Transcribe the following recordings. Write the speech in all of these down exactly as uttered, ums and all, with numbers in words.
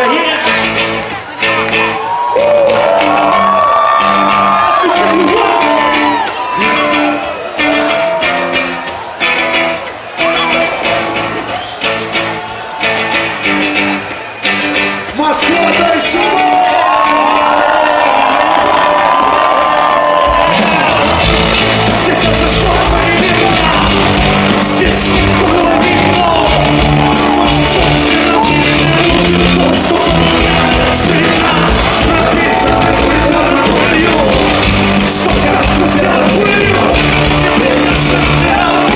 Украине. Москва, дай шума! Здесь даже солнце не видно, здесь было видно. Собственно, будет то, что ширина пропитана ударной болью, что я спустила пылью. Не шател,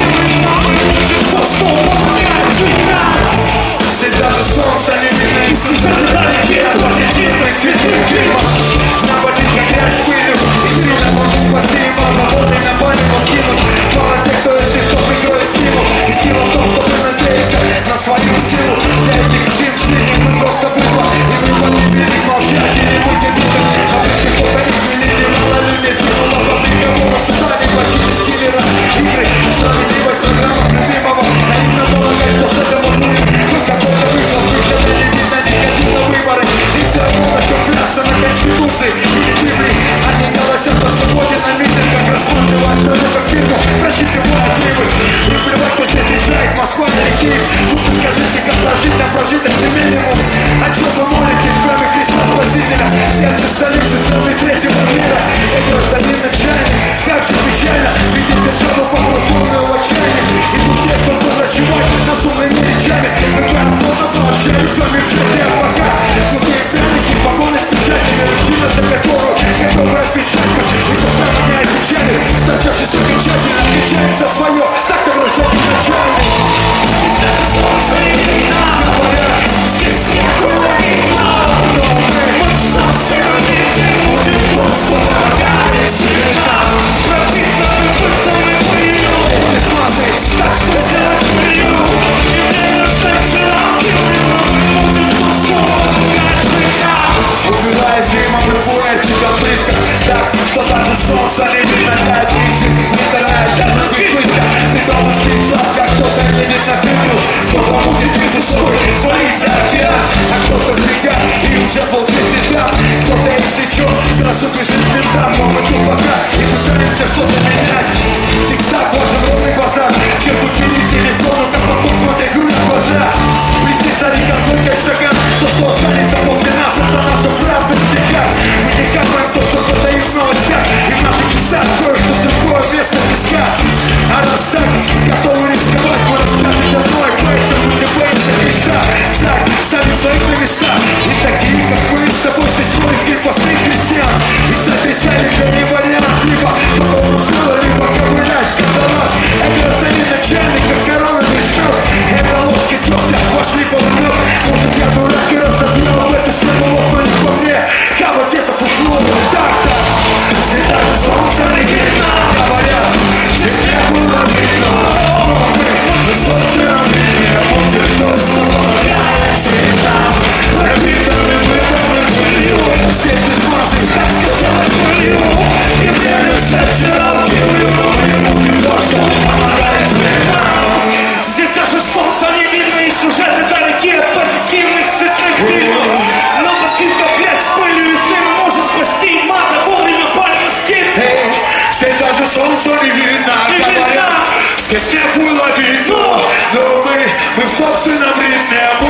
будет то, что помогает жить нам. Здесь даже солнце не видно, и сюжеты далеки от позитивных цветных фильмов. На ботинках грязь пылью, и сильно можно спасти его, заводный на память поскинуть. Мало тех, кто если что прикроет стимул, и сила в том, чтобы надеяться на свою силу. Для этих сил сильных мы просто быдло, и вы поднимели молчать или будьте дуры. А вы кто-то изменили, мало людей скинуло по приговору суда, не плачились киллера. Игры, справедливость программа любимого, наивно полагать, что с этого будет хоть какой-то выхлоп, выгляда не видно, никотин на выборы. И все равно на чем клясться на Конституции или Библии. Они голосят о свободе на митингах, рассматривая страну как фирму, просчитывая прибыль. И плевать, кто здесь решает, Москва или Киев. Лучше скажите, как прожить на прожиточный минимум. О чем вы молитесь, кроме Христа Спасителя? Сердце столицы страны третьего мира. И гражданин отчаянный, как же печально видеть державу погруженную в отчаяние. И тут есть только врачевать нас умными речами. Мы прям плотно пообщались с вами в чате, а пока крутые пряники, погоны с печатями, рутина за которую готовы отвечать. И что прямо не отвечали, старчавшись окончательно отвечает за свое. Так-то гражданин отчаянный. И даже солнце не видно, говорят, здесь некуда видно. Но мы солнце не будет то, что помогает жить нам. Пропитанный пыльной пылью, не смотреть, как спустила пылью. И мне решается нам килью, будет то, что помогает жить нам. Убивая дымом и пуэртика плитка, так, что даже солнце не видно. Для одних жизнь плитарная, для других пытка. Ты дома спишь сладко, кто-то не видит на крышу. Кто-то будет без ушой, свалить за океан. А кто-то в бегах, и уже полжизни там. Кто-то, если чё, сразу бежит к ментам. Но мы тут пока и пытаемся что-то менять. Тик-так, важен ровный базар. Черту перейти легко, но как потом смотря игру на глаза. Близкий старикам только шагам. То, что останется после нас, это наша правда в стихах. Мы не капаем то, что продают в новостях. И в наших часах кое-что другое вместо песка. А раз так, готовы рисковать, мы рассказывать одной. Поэтому не боимся Христа. Встать, ставить своих на места. И такие, как мы с тобой, здесь ходят крепостных крестьян. И ждать Христа либо не вариант, либо потом устало, либо ковылять в кандалах. А гражданин начальник, как корона не жмет. Это ложки дегтя, вошли под намек. Может, я дурак и разобьем в эту свою лоб, но не по мне. Я вот это футло, так-то. Здесь даже солнце не видно, говорят. Здесь не было видно, но мы собственно мире будет то, что помогает жить нам. Пропитаны выданы пылью, здесь без массы сказки сделать пылью. И мне решать вчера килью, мы будем то, что помогает жить нам. Здесь даже солнце не видно, и сюжеты далеки от позитивных цветных фильмов. Но ботинков грязь с пылью, и сына может спасти мата вовремя пальма скинуть. Здесь даже солнце не видно, говорят, здесь не было видно. Но мы, мы в собственном ритме.